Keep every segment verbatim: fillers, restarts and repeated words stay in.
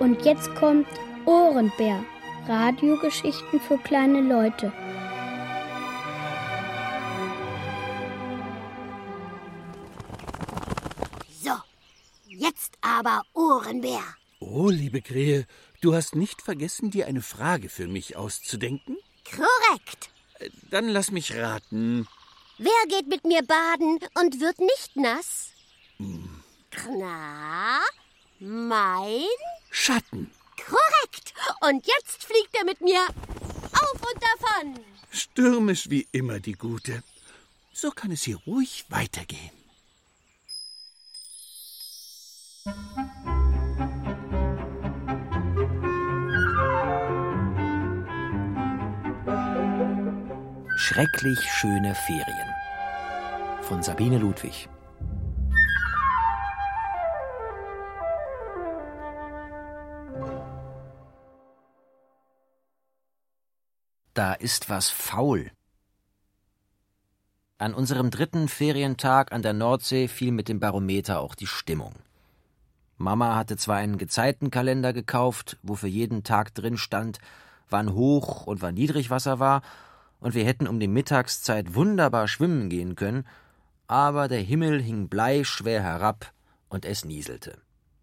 Und jetzt kommt Ohrenbär. Radiogeschichten für kleine Leute. So, jetzt aber Ohrenbär. Oh, liebe Krähe, du hast nicht vergessen, dir eine Frage für mich auszudenken? Korrekt. Dann lass mich raten. Wer geht mit mir baden und wird nicht nass? Hm. Na, mein Schatten. Korrekt. Und jetzt fliegt er mit mir auf und davon. Stürmisch wie immer, die Gute. So kann es hier ruhig weitergehen. Schrecklich schöne Ferien von Sabine Ludwig. Da ist was faul. An unserem dritten Ferientag an der Nordsee fiel mit dem Barometer auch die Stimmung. Mama hatte zwar einen Gezeitenkalender gekauft, wo für jeden Tag drin stand, wann Hoch- und wann Niedrigwasser war, und wir hätten um die Mittagszeit wunderbar schwimmen gehen können, aber der Himmel hing bleischwer herab und es nieselte.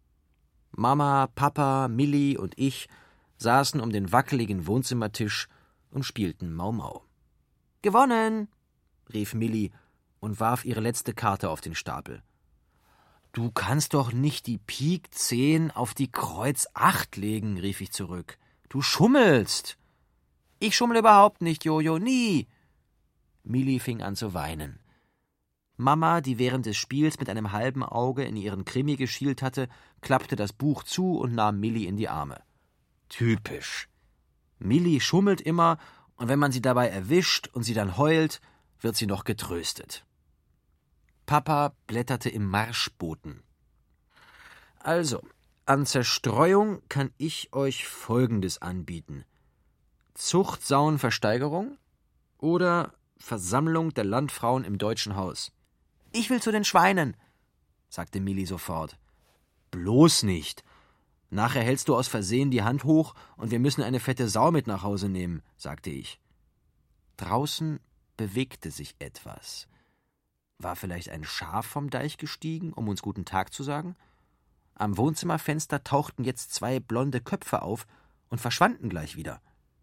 Mama, Papa, Milli und ich saßen um den wackeligen Wohnzimmertisch und spielten Mau Mau. »Gewonnen«, rief Milli und warf ihre letzte Karte auf den Stapel. »Du kannst doch nicht die Pik zehn auf die Kreuz acht legen«, rief ich zurück. »Du schummelst!« »Ich schummel überhaupt nicht, Jojo, nie!« Milli fing an zu weinen. Mama, die während des Spiels mit einem halben Auge in ihren Krimi geschielt hatte, klappte das Buch zu und nahm Milli in die Arme. Typisch. Milli schummelt immer, und wenn man sie dabei erwischt und sie dann heult, wird sie noch getröstet. Papa blätterte im Marschboten. Also, an Zerstreuung kann ich euch Folgendes anbieten. Zuchtsaunversteigerung oder Versammlung der Landfrauen im Deutschen Haus. »Ich will zu den Schweinen«, sagte Milli sofort. »Bloß nicht. Nachher hältst du aus Versehen die Hand hoch und wir müssen eine fette Sau mit nach Hause nehmen«, sagte ich. Draußen bewegte sich etwas. War vielleicht ein Schaf vom Deich gestiegen, um uns guten Tag zu sagen? Am Wohnzimmerfenster tauchten jetzt zwei blonde Köpfe auf und verschwanden gleich wieder.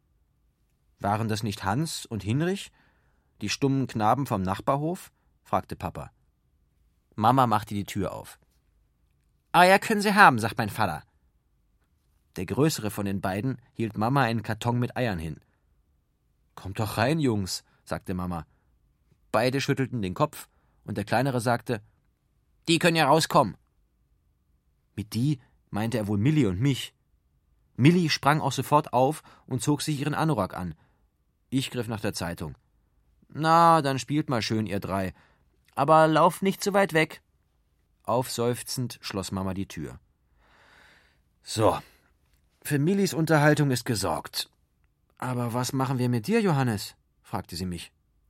Waren das nicht Hans und Hinrich, die stummen Knaben vom Nachbarhof? Fragte Papa. Mama machte die Tür auf. »Eier können Sie haben«, sagt mein Vater. Der größere von den beiden hielt Mama einen Karton mit Eiern hin. »Kommt doch rein, Jungs«, sagte Mama. Beide schüttelten den Kopf und der Kleinere sagte, »Die können ja rauskommen.« Mit die meinte er wohl Milli und mich. Milli sprang auch sofort auf und zog sich ihren Anorak an. Ich griff nach der Zeitung. »Na, dann spielt mal schön, ihr drei. Aber lauft nicht zu weit weg.« Aufseufzend schloss Mama die Tür. »So, für Millis Unterhaltung ist gesorgt. Aber was machen wir mit dir, Johannes?« fragte sie mich.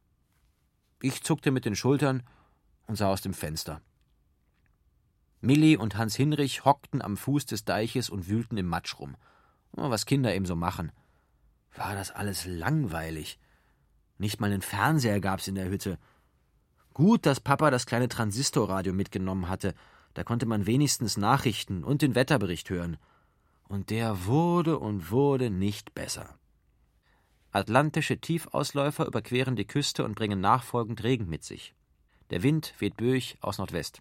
Ich zuckte mit den Schultern und sah aus dem Fenster. Milli und Hans Hinrich hockten am Fuß des Deiches und wühlten im Matsch rum. Was Kinder eben so machen. War das alles langweilig. Nicht mal einen Fernseher gab's in der Hütte. Gut, dass Papa das kleine Transistorradio mitgenommen hatte. Da konnte man wenigstens Nachrichten und den Wetterbericht hören. Und der wurde und wurde nicht besser. Atlantische Tiefausläufer überqueren die Küste und bringen nachfolgend Regen mit sich. Der Wind weht böig aus Nordwest.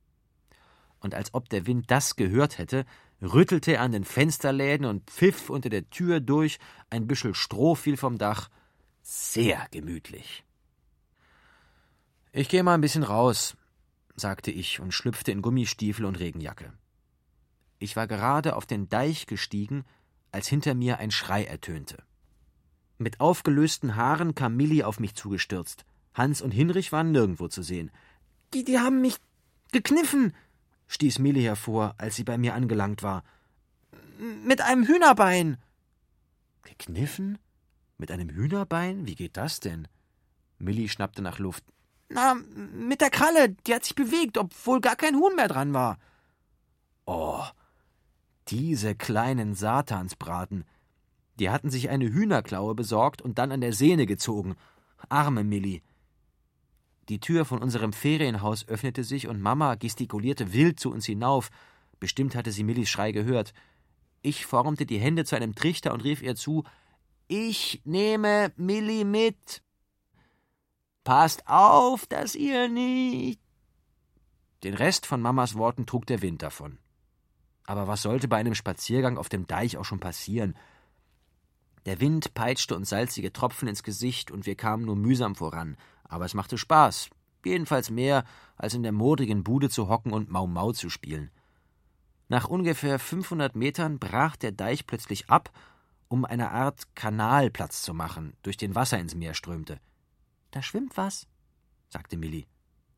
Und als ob der Wind das gehört hätte, rüttelte er an den Fensterläden und pfiff unter der Tür durch, ein Büschel Stroh fiel vom Dach. Sehr gemütlich. »Ich gehe mal ein bisschen raus«, sagte ich und schlüpfte in Gummistiefel und Regenjacke. Ich war gerade auf den Deich gestiegen, als hinter mir ein Schrei ertönte. Mit aufgelösten Haaren kam Milli auf mich zugestürzt. Hans und Hinrich waren nirgendwo zu sehen. Die, die haben mich gekniffen«, stieß Milli hervor, als sie bei mir angelangt war. »Mit einem Hühnerbein.« »Gekniffen? Mit einem Hühnerbein? Wie geht das denn?« Milli schnappte nach Luft. »Na, mit der Kralle, die hat sich bewegt, obwohl gar kein Huhn mehr dran war.« »Oh, Diese kleinen Satansbraten. Die hatten sich eine Hühnerklaue besorgt und dann an der Sehne gezogen. Arme Milli. Die Tür von unserem Ferienhaus öffnete sich und Mama gestikulierte wild zu uns hinauf. Bestimmt hatte sie Millis Schrei gehört. Ich formte die Hände zu einem Trichter und rief ihr zu: »Ich nehme Milli mit. Passt auf, dass ihr nicht...« Den Rest von Mamas Worten trug der Wind davon. Aber was sollte bei einem Spaziergang auf dem Deich auch schon passieren? Der Wind peitschte uns salzige Tropfen ins Gesicht und wir kamen nur mühsam voran. Aber es machte Spaß. Jedenfalls mehr, als in der modrigen Bude zu hocken und Mau Mau zu spielen. Nach ungefähr fünfhundert Metern brach der Deich plötzlich ab, um eine Art Kanal Platz zu machen, durch den Wasser ins Meer strömte. »Da schwimmt was«, sagte Milli.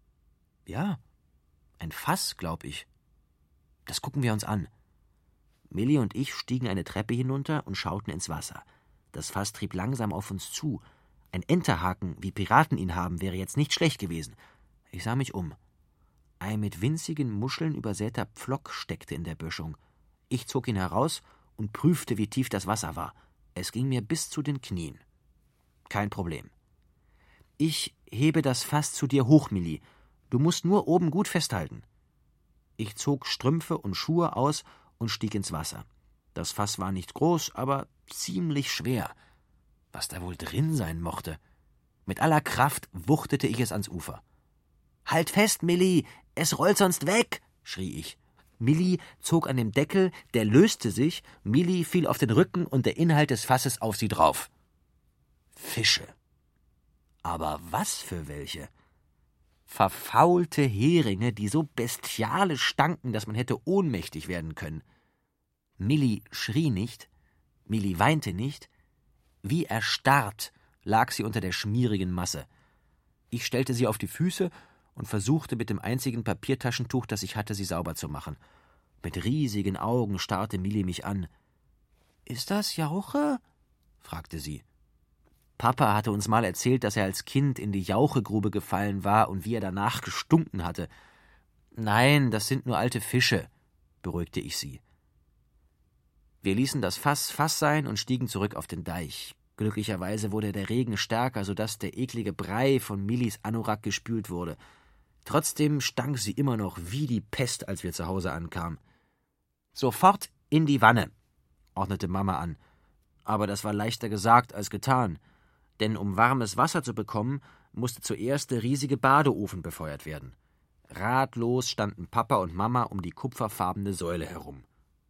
»Ja, ein Fass, glaub ich. Das gucken wir uns an.« Milli und ich stiegen eine Treppe hinunter und schauten ins Wasser. Das Fass trieb langsam auf uns zu. Ein Enterhaken, wie Piraten ihn haben, wäre jetzt nicht schlecht gewesen. Ich sah mich um. Ein mit winzigen Muscheln übersäter Pflock steckte in der Böschung. Ich zog ihn heraus und prüfte, wie tief das Wasser war. Es ging mir bis zu den Knien. Kein Problem. »Ich hebe das Fass zu dir hoch, Milli. Du musst nur oben gut festhalten.« Ich zog Strümpfe und Schuhe aus und stieg ins Wasser. Das Fass war nicht groß, aber ziemlich schwer. Was da wohl drin sein mochte. Mit aller Kraft wuchtete ich es ans Ufer. »Halt fest, Milli, es rollt sonst weg«, schrie ich. Milli zog an dem Deckel, der löste sich, Milli fiel auf den Rücken und der Inhalt des Fasses auf sie drauf. Fische. Aber was für welche? Verfaulte Heringe, die so bestialisch stanken, dass man hätte ohnmächtig werden können. Milli schrie nicht, Milli weinte nicht. Wie erstarrt lag sie unter der schmierigen Masse. Ich stellte sie auf die Füße und versuchte mit dem einzigen Papiertaschentuch, das ich hatte, sie sauber zu machen. Mit riesigen Augen starrte Milli mich an. »Ist das Jauche?« fragte sie. Papa hatte uns mal erzählt, dass er als Kind in die Jauchegrube gefallen war und wie er danach gestunken hatte. »Nein, das sind nur alte Fische«, beruhigte ich sie. Wir ließen das Fass Fass sein und stiegen zurück auf den Deich. Glücklicherweise wurde der Regen stärker, sodass der eklige Brei von Millis Anorak gespült wurde. Trotzdem stank sie immer noch wie die Pest, als wir zu Hause ankamen. »Sofort in die Wanne«, ordnete Mama an. Aber das war leichter gesagt als getan. Denn um warmes Wasser zu bekommen, musste zuerst der riesige Badeofen befeuert werden. Ratlos standen Papa und Mama um die kupferfarbene Säule herum.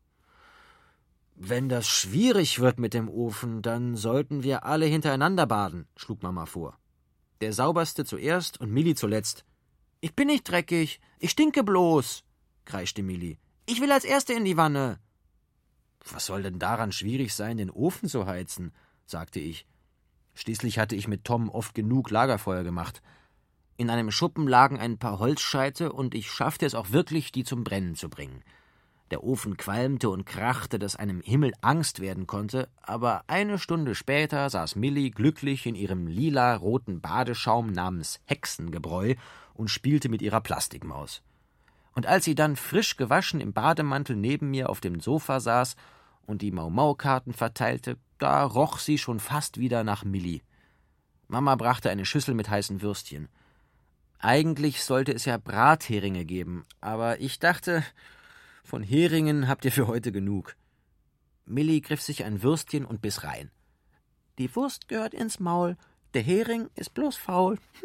»Wenn das schwierig wird mit dem Ofen, dann sollten wir alle hintereinander baden«, schlug Mama vor. »Der sauberste zuerst und Milli zuletzt.« »Ich bin nicht dreckig, ich stinke bloß«, kreischte Milli. »Ich will als Erste in die Wanne.« »Was soll denn daran schwierig sein, den Ofen zu heizen?«, sagte ich. Schließlich hatte ich mit Tom oft genug Lagerfeuer gemacht. In einem Schuppen lagen ein paar Holzscheite und ich schaffte es auch wirklich, die zum Brennen zu bringen. Der Ofen qualmte und krachte, dass einem Himmel Angst werden konnte, aber eine Stunde später saß Milli glücklich in ihrem lila-roten Badeschaum namens Hexengebräu und spielte mit ihrer Plastikmaus. Und als sie dann frisch gewaschen im Bademantel neben mir auf dem Sofa saß und die Mau-Mau-Karten verteilte, da roch sie schon fast wieder nach Milli. Mama brachte eine Schüssel mit heißen Würstchen. Eigentlich sollte es ja Bratheringe geben, aber ich dachte, von Heringen habt ihr für heute genug. Milli griff sich ein Würstchen und biss rein. Die Wurst gehört ins Maul, der Hering ist bloß faul. Hm.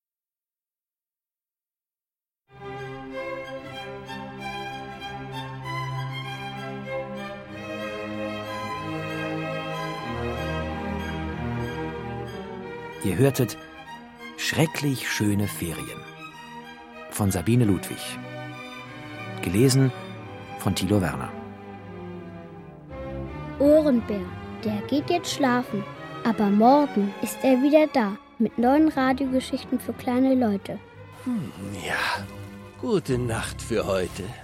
Ihr hörtet »Schrecklich schöne Ferien« von Sabine Ludwig. Gelesen von Thilo Werner. Ohrenbär, der geht jetzt schlafen. Aber morgen ist er wieder da mit neuen Radiogeschichten für kleine Leute. Hm, ja, gute Nacht für heute.